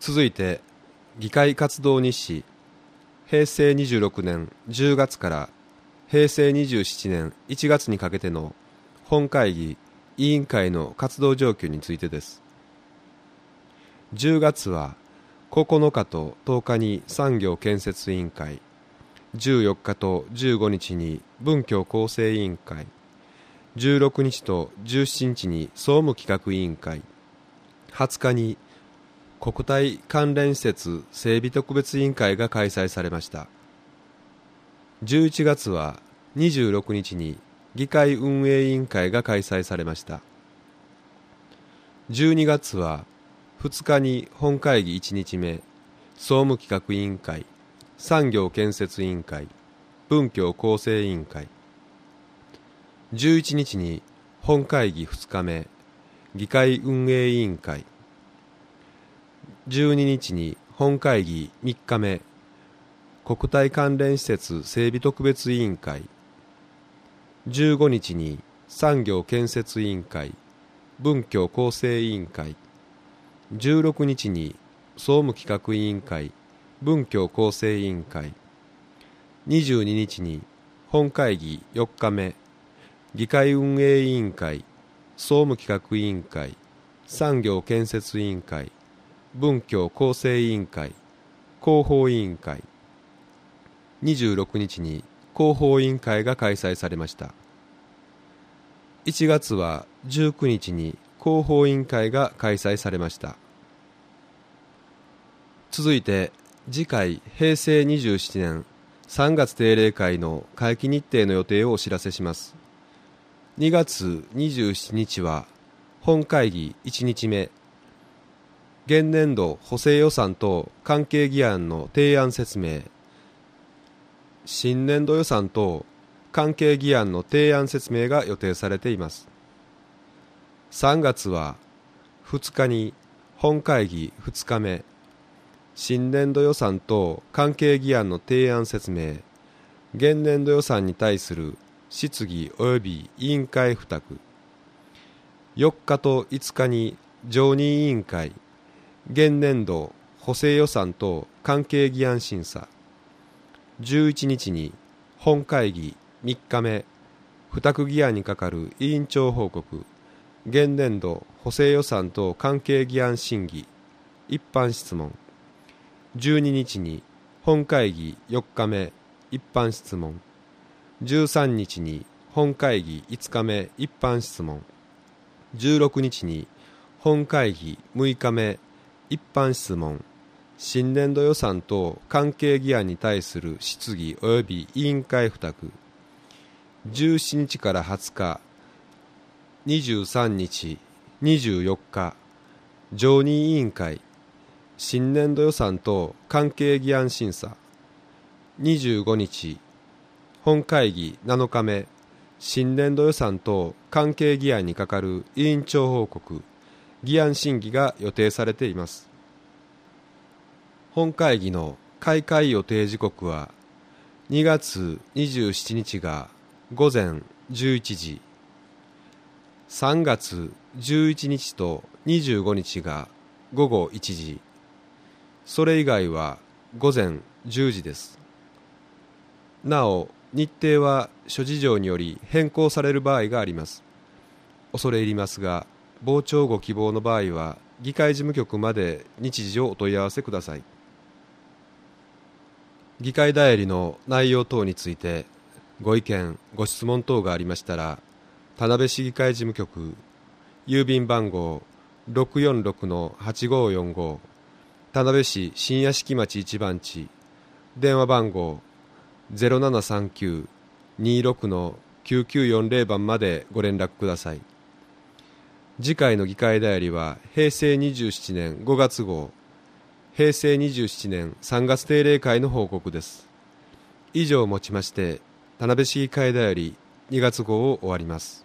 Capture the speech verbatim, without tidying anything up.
続いて議会活動日誌、平成にじゅうろくねんじゅうがつから平成にじゅうななねんいちがつにかけての本会議委員会の活動状況についてです。じゅうがつはここのかととおかに産業建設委員会、じゅうよっかとじゅうごにちに文教構成委員会、じゅうろくにちとじゅうしちにちに総務企画委員会、はつかに国体関連施設整備特別委員会が開催されました。じゅういちがつはにじゅうろくにちに議会運営委員会が開催されました。じゅうにがつはふつかに本会議いちにちめ、総務企画委員会、産業建設委員会、文教構成委員会。じゅういちにちに本会議ふつかめ、議会運営委員会。じゅうににちに本会議みっかめ、国体関連施設整備特別委員会。じゅうごにちに産業建設委員会、文教構成委員会。じゅうろくにちに総務企画委員会、文教構成委員会。にじゅうににちに本会議よっかめ、議会運営委員会、総務企画委員会、産業建設委員会、文教構成委員会、広報委員会。にじゅうろくにちに広報委員会が開催されました。いちがつはじゅうくにちに広報委員会が開催されました。続いて次回平成にじゅうななねんさんがつ定例会の会期日程の予定をお知らせします。にがつにじゅうしちにちは本会議いちにちめ、現年度補正予算等関係議案の提案説明、新年度予算等関係議案の提案説明が予定されています。さんがつはふつかに本会議ふつかめ、新年度予算等関係議案の提案説明、現年度予算に対する質疑及び委員会付託。よっかといつかに常任委員会、現年度補正予算等関係議案審査。じゅういちにちに本会議みっかめ、付託議案に係る委員長報告、現年度補正予算等関係議案審議、一般質問。じゅうににちに本会議よっかめ、一般質問。じゅうさんにちに本会議いつかめ、一般質問。じゅうろくにちに本会議むいかめ、一般質問。新年度予算等関係議案に対する質疑及び委員会付託。じゅうしちにちからはつか、にじゅうさんにち、にじゅうよっか、常任委員会、新年度予算等関係議案審査。にじゅうごにち、本会議なのかめ、新年度予算等関係議案に係る委員長報告、議案審議が予定されています。本会議の開会予定時刻はにがつにじゅうしちにちがごぜんじゅういちじ、さんがつじゅういちにちとにじゅうごにちがごごいちじ、それ以外はごぜんじゅうじです。なお、日程は諸事情により変更される場合があります。恐れ入りますが、傍聴ご希望の場合は議会事務局まで日時をお問い合わせください。議会だよりの内容等についてご意見ご質問等がありましたら、田辺市議会事務局、郵便番号 ろくよんろくのはちごよんご、田辺市新屋敷町いちばん地、電話番号 ゼロななさんきゅうにろくのきゅうきゅうよんぜろ 番までご連絡ください。次回の議会だよりは平成にじゅうななねんごがつ号、平成にじゅうななねんさんがつ定例会の報告です。以上をもちまして田辺市議会だよりにがつ号を終わります。